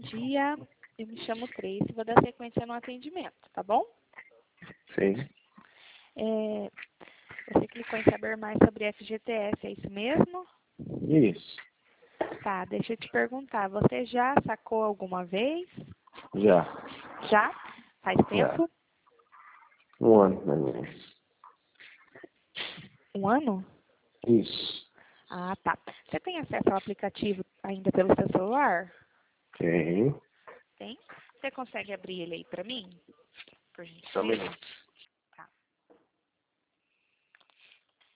dia, eu me chamo Tracy, vou dar sequência no atendimento, tá bom? Sim. Você clicou em saber mais sobre FGTS, é isso mesmo? Isso. Tá, deixa eu te perguntar, você já sacou alguma vez? Já. Já? Faz tempo? Um ano, mais ou menos. Um ano? Isso. Ah, tá. Você tem acesso ao aplicativo ainda pelo seu celular? Tenho. Tem? Você consegue abrir ele aí pra mim? Por Só um gentileza? minuto.